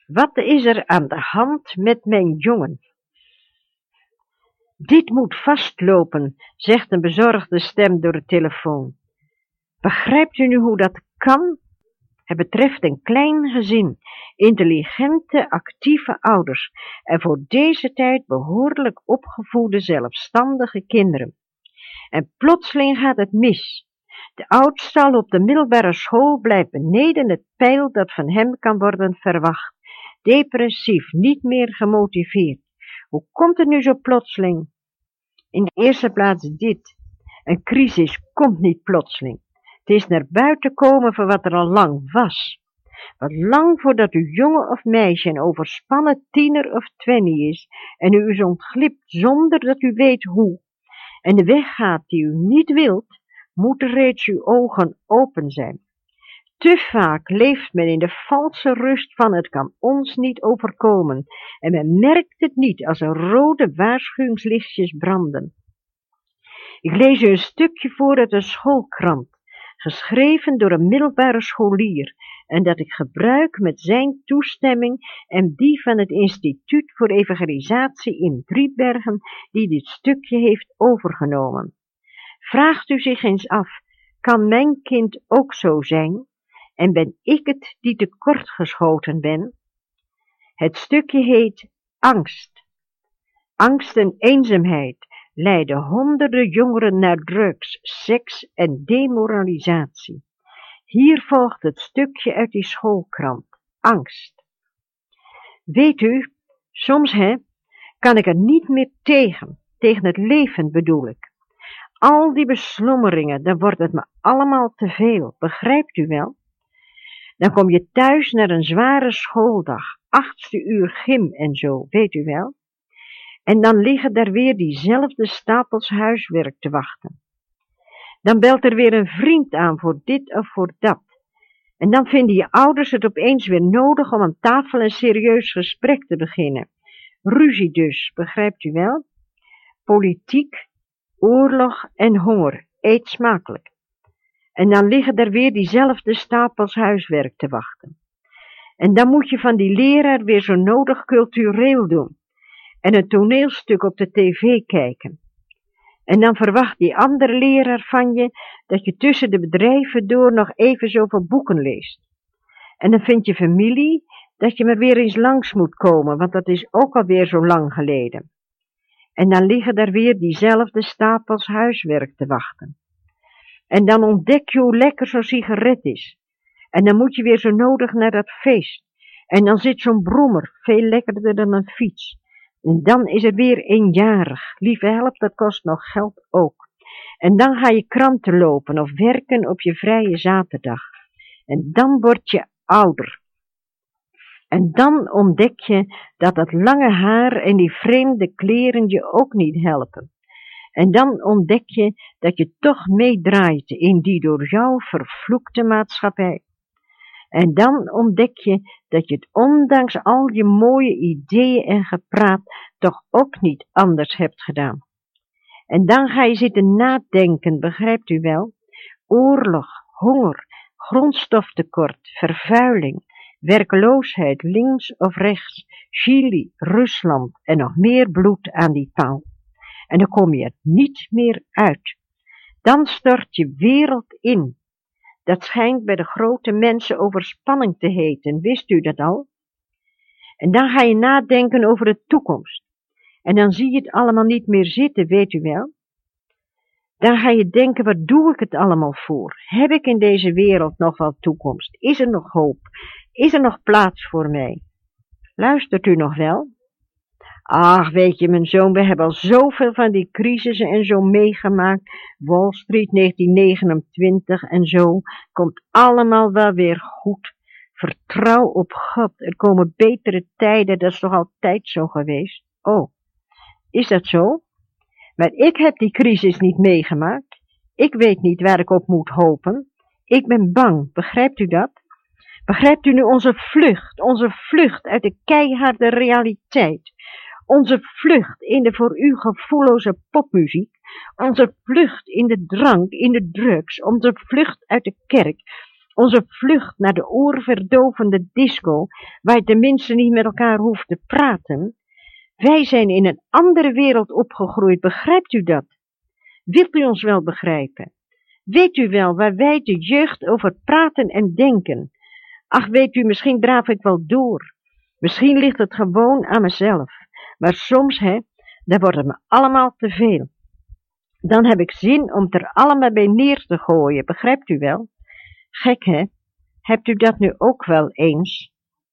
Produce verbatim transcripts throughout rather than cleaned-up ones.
Wat is er aan de hand met mijn jongen? Dit moet vastlopen, zegt een bezorgde stem door de telefoon. Begrijpt u nu hoe dat kan? Het betreft een klein gezin, intelligente, actieve ouders en voor deze tijd behoorlijk opgevoede, zelfstandige kinderen. En plotseling gaat het mis. De oudste al op de middelbare school blijft beneden het peil dat van hem kan worden verwacht. Depressief, niet meer gemotiveerd. Hoe komt het nu zo plotseling? In de eerste plaats dit. Een crisis komt niet plotseling. Het is naar buiten komen van wat er al lang was. Wat lang voordat uw jongen of meisje een overspannen tiener of twenty is en u is ontglipt zonder dat u weet hoe. En de weg gaat die u niet wilt, moeten reeds uw ogen open zijn. Te vaak leeft men in de valse rust van het kan ons niet overkomen en men merkt het niet als er rode waarschuwingslichtjes branden. Ik lees u een stukje voor uit een schoolkrant, geschreven door een middelbare scholier en dat ik gebruik met zijn toestemming en die van het Instituut voor Evangelisatie in Driebergen, die dit stukje heeft overgenomen. Vraagt u zich eens af, kan mijn kind ook zo zijn? En ben ik het die tekortgeschoten ben? Het stukje heet Angst. Angst en eenzaamheid leiden honderden jongeren naar drugs, seks en demoralisatie. Hier volgt het stukje uit die schoolkrant. Angst. Weet u, soms hè, kan ik er niet meer tegen, tegen het leven bedoel ik. Al die beslommeringen, dan wordt het me allemaal te veel, begrijpt u wel? Dan kom je thuis naar een zware schooldag, achtste uur gym en zo, weet u wel? En dan liggen daar weer diezelfde stapels huiswerk te wachten. Dan belt er weer een vriend aan voor dit of voor dat. En dan vinden je ouders het opeens weer nodig om aan tafel een serieus gesprek te beginnen. Ruzie dus, begrijpt u wel? Politiek, oorlog en honger, eet smakelijk. En dan liggen er weer diezelfde stapels huiswerk te wachten. En dan moet je van die leraar weer zo nodig cultureel doen. En een toneelstuk op de tv kijken. En dan verwacht die andere leraar van je dat je tussen de bedrijven door nog even zoveel boeken leest. En dan vindt je familie dat je maar weer eens langs moet komen, want dat is ook alweer zo lang geleden. En dan liggen daar weer diezelfde stapels huiswerk te wachten. En dan ontdek je hoe lekker zo'n sigaret is. En dan moet je weer zo nodig naar dat feest. En dan zit zo'n brommer, veel lekkerder dan een fiets. En dan is er weer eenjarig. Lieve help, dat kost nog geld ook. En dan ga je kranten lopen of werken op je vrije zaterdag. En dan word je ouder. En dan ontdek je dat dat lange haar en die vreemde kleren je ook niet helpen. En dan ontdek je dat je toch meedraait in die door jou vervloekte maatschappij. En dan ontdek je dat je het ondanks al je mooie ideeën en gepraat toch ook niet anders hebt gedaan. En dan ga je zitten nadenken, begrijpt u wel? Oorlog, honger, grondstoftekort, vervuiling, werkloosheid links of rechts, Chili, Rusland en nog meer bloed aan die paal. En dan kom je er niet meer uit. Dan stort je wereld in. Dat schijnt bij de grote mensen overspanning te heten, wist u dat al? En dan ga je nadenken over de toekomst. En dan zie je het allemaal niet meer zitten, weet u wel? Dan ga je denken, wat doe ik het allemaal voor? Heb ik in deze wereld nog wel toekomst? Is er nog hoop? Is er nog plaats voor mij? Luistert u nog wel? Ach, weet je, mijn zoon, we hebben al zoveel van die crisissen en zo meegemaakt. Wall Street negentien negenentwintig en zo. Komt allemaal wel weer goed. Vertrouw op God. Er komen betere tijden. Dat is toch altijd zo geweest? Oh, is dat zo? Maar ik heb die crisis niet meegemaakt. Ik weet niet waar ik op moet hopen. Ik ben bang. Begrijpt u dat? Begrijpt u nu onze vlucht? Onze vlucht uit de keiharde realiteit. Onze vlucht in de voor u gevoelloze popmuziek, onze vlucht in de drank, in de drugs, onze vlucht uit de kerk, Onze vlucht naar de oorverdovende disco, waar je tenminste niet met elkaar hoeft te praten. Wij zijn in een andere wereld opgegroeid, begrijpt u dat? Wilt u ons wel begrijpen? Weet u wel waar wij de jeugd over praten en denken? Ach, weet u, misschien draaf ik wel door. Misschien ligt het gewoon aan mezelf. Maar soms, hè, dan wordt het me allemaal te veel. Dan heb ik zin om het er allemaal bij neer te gooien, begrijpt u wel? Gek, hè? Hebt u dat nu ook wel eens?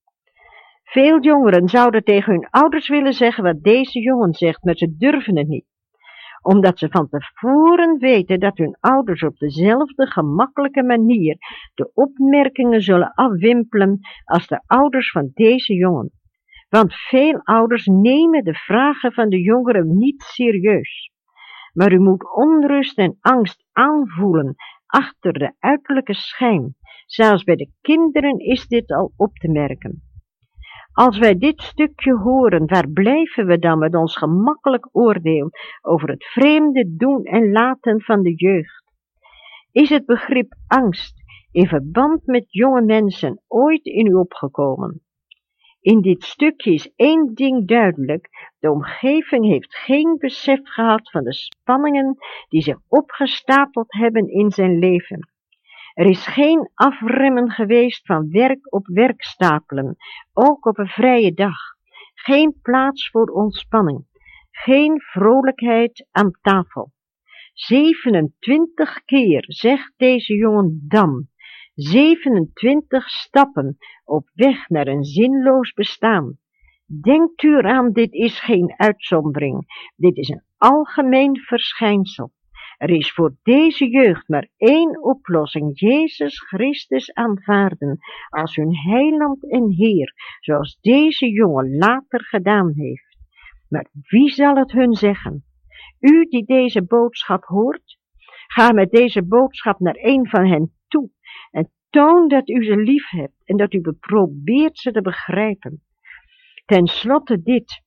Veel jongeren zouden tegen hun ouders willen zeggen wat deze jongen zegt, maar ze durven het niet. Omdat ze van tevoren weten dat hun ouders op dezelfde gemakkelijke manier de opmerkingen zullen afwimpelen als de ouders van deze jongen. Want veel ouders nemen de vragen van de jongeren niet serieus. Maar u moet onrust en angst aanvoelen achter de uiterlijke schijn. Zelfs bij de kinderen is dit al op te merken. Als wij dit stukje horen, waar blijven we dan met ons gemakkelijk oordeel over het vreemde doen en laten van de jeugd? Is het begrip angst in verband met jonge mensen ooit in u opgekomen? In dit stukje is één ding duidelijk: de omgeving heeft geen besef gehad van de spanningen die zich opgestapeld hebben in zijn leven. Er is geen afremmen geweest van werk op werk stapelen, ook op een vrije dag. Geen plaats voor ontspanning, geen vrolijkheid aan tafel. zevenentwintig keer zegt deze jongen dan, zevenentwintig stappen op weg naar een zinloos bestaan. Denkt u eraan, dit is geen uitzondering, dit is een algemeen verschijnsel. Er is voor deze jeugd maar één oplossing: Jezus Christus aanvaarden als hun heiland en Heer, zoals deze jongen later gedaan heeft. Maar wie zal het hun zeggen? U die deze boodschap hoort, ga met deze boodschap naar een van hen toe en toon dat u ze lief hebt en dat u probeert ze te begrijpen. Ten slotte dit: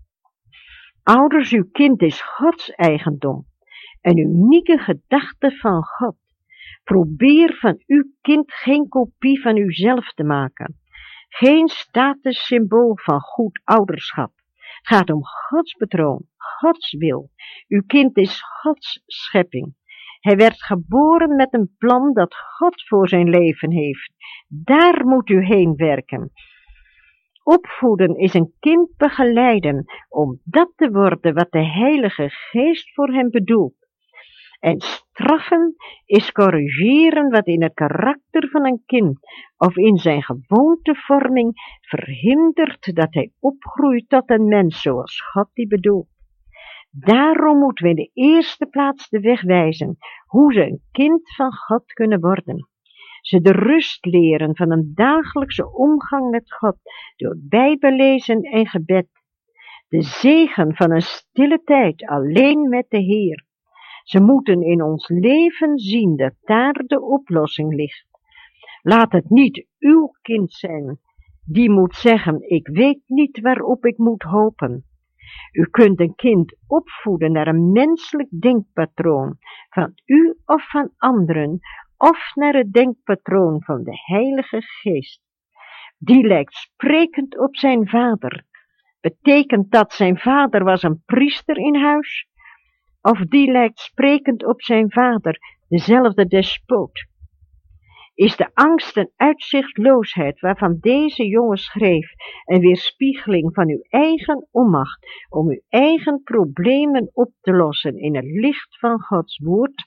ouders, uw kind is Gods eigendom. Een unieke gedachte van God. Probeer van uw kind geen kopie van uzelf te maken. Geen statussymbool van goed ouderschap. Het gaat om Gods patroon, Gods wil. Uw kind is Gods schepping. Hij werd geboren met een plan dat God voor zijn leven heeft. Daar moet u heen werken. Opvoeden is een kind begeleiden om dat te worden wat de Heilige Geest voor hem bedoelt. En straffen is corrigeren wat in het karakter van een kind of in zijn gewoontevorming verhindert dat hij opgroeit tot een mens zoals God die bedoelt. Daarom moeten we in de eerste plaats de weg wijzen hoe ze een kind van God kunnen worden. Ze de rust leren van een dagelijkse omgang met God door bijbellezen en gebed. De zegen van een stille tijd alleen met de Heer. Ze moeten in ons leven zien dat daar de oplossing ligt. Laat het niet uw kind zijn, die moet zeggen, ik weet niet waarop ik moet hopen. U kunt een kind opvoeden naar een menselijk denkpatroon, van u of van anderen, of naar het denkpatroon van de Heilige Geest. Die lijkt sprekend op zijn vader. Betekent dat zijn vader was een priester in huis? Of die lijkt sprekend op zijn vader, dezelfde despoot? Is de angst en uitzichtloosheid waarvan deze jongen schreef een weerspiegeling van uw eigen onmacht om uw eigen problemen op te lossen in het licht van Gods woord?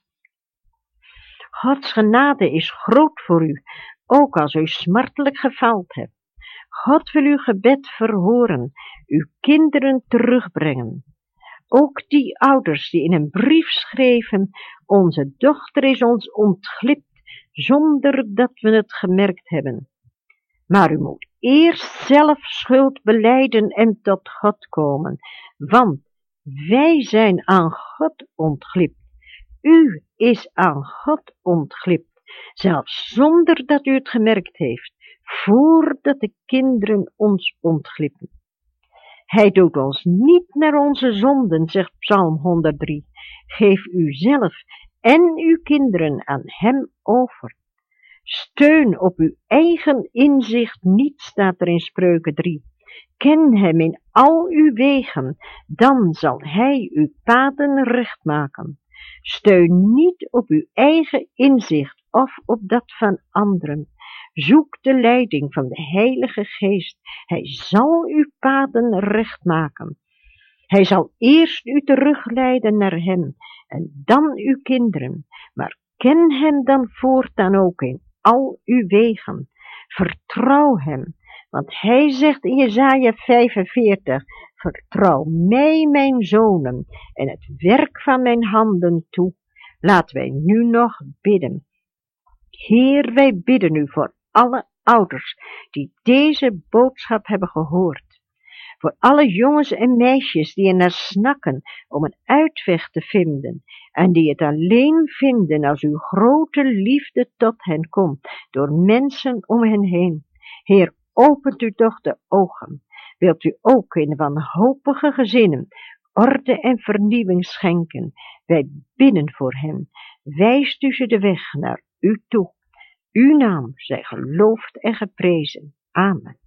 Gods genade is groot voor u, ook als u smartelijk gefaald hebt. God wil uw gebed verhoren, uw kinderen terugbrengen. Ook die ouders die in een brief schreven, onze dochter is ons ontglipt, zonder dat we het gemerkt hebben. Maar u moet eerst zelf schuld belijden en tot God komen, want wij zijn aan God ontglipt. U is aan God ontglipt, zelfs zonder dat u het gemerkt heeft, voordat de kinderen ons ontglippen. Hij doet ons niet naar onze zonden, zegt Psalm honderddrie. Geef u zelf en uw kinderen aan hem over. Steun op uw eigen inzicht niet, staat er in Spreuken drie. Ken hem in al uw wegen, dan zal hij uw paden recht maken. Steun niet op uw eigen inzicht of op dat van anderen. Zoek de leiding van de Heilige Geest. Hij zal uw paden recht maken. Hij zal eerst u terugleiden naar hem en dan uw kinderen. Maar ken hem dan voortaan ook in al uw wegen. Vertrouw hem, want hij zegt in Jesaja vijfenveertig, vertrouw mij, mijn zonen, en het werk van mijn handen toe. Laten wij nu nog bidden. Heer, wij bidden u voor alle ouders die deze boodschap hebben gehoord. Voor alle jongens en meisjes die ernaar snakken om een uitweg te vinden en die het alleen vinden als uw grote liefde tot hen komt door mensen om hen heen. Heer, opent u toch de ogen. Wilt u ook in wanhopige gezinnen orde en vernieuwing schenken. Wij bidden voor hen. Wijst u ze de weg naar u toe. Uw naam zij geloofd en geprezen. Amen.